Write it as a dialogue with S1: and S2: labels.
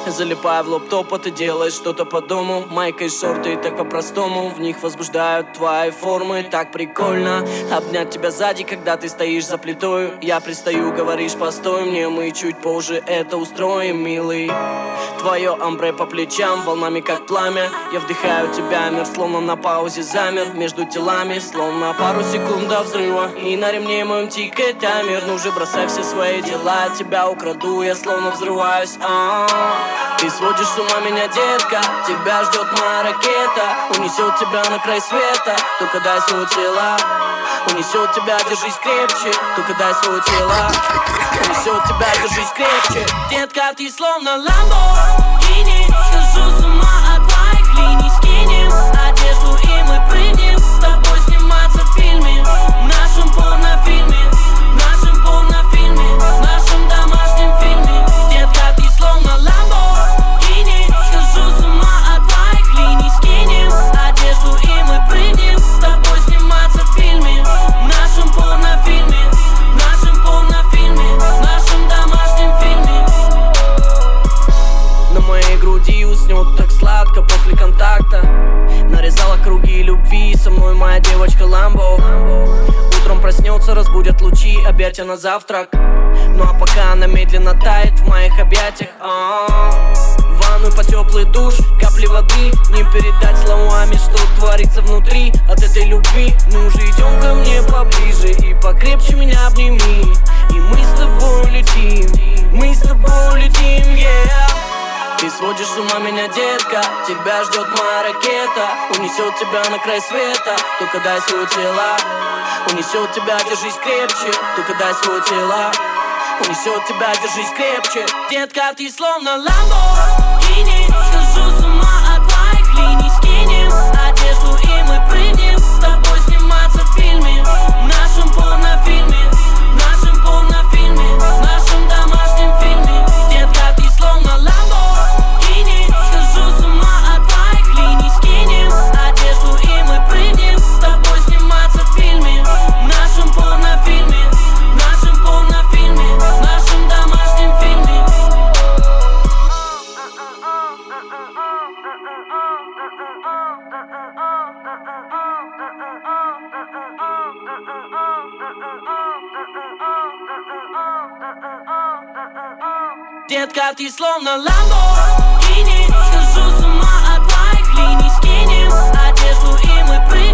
S1: Залипая в лоптоп, а ты делаешь что-то по дому. Майка и шорты, так по-простому. В них возбуждают твои формы. Так прикольно обнять тебя сзади, когда ты стоишь за плитой. Я пристаю, говоришь, постой мне, мы чуть позже это устроим, милый. Твое амбре по плечам, волнами как пламя. Я вдыхаю тебя, мир словно на паузе замер. Между телами, словно пару секунд до взрыва. И на ремне моем тикает таймер. Ну же, бросай все свои дела, тебя украду, я словно взрываюсь. Ты сводишь с ума меня, детка, тебя ждет моя ракета. Унесет тебя на край света, только дай свое тело. Унесет тебя, держись крепче, только дай свое тело. Унесет тебя, держись крепче. Детка, ты словно Lamborghini. Схожу с ума от твоих линий. Скинем одежду и мы прыгнем с тобой сниматься в фильме. В нашем порнофильме, в нашем порнофильме, в нашем домашнем фильме. Детка, ты словно Lamborghini. Схожу с ума от твоих линий. Скинем одежду и мы прыгнем с тобой сниматься в фильме. В нашем порнофильме, в нашем порнофильме, в нашем домашнем фильме. На моей груди уснет так сладко после контакта. Нарезала круги любви, со мной моя девочка Ламбо. Утром проснется, разбудят лучи, объятия на завтрак. Ну а пока она медленно тает в моих объятиях. В ванную по теплый душ, капли воды. Не передать словами, что творится внутри от этой любви. Ну же, идем ко мне поближе и покрепче меня обними. И мы с тобой улетим, мы с тобой улетим, yeah. Ты сводишь с ума меня, детка, тебя ждет моя ракета. Унесет тебя на край света, только дай свое тело. Унесет тебя, держись крепче, только дай свое тело. Унесет тебя, держись крепче. Детка, ты словно Lamborghini. Схожу с ума от твоих линий. Скинем одежду и мы прыгнем с тобой сниматься в фильме. В нашем порнофильме, в нашем порнофильме, в нашем домашнем фильме. Детка, ты словно Lamborghini. Схожу с ума от твоих линий. Скинем одежду и мы прыгнем с тобой сниматься в фильме. В нашем порнофильме, в нашем порнофильме, в нашем домашнем фильме. Детка, ты словно Lamborghini. Схожу с ума от твоих линий. Скинем одежду и мы прыгнем.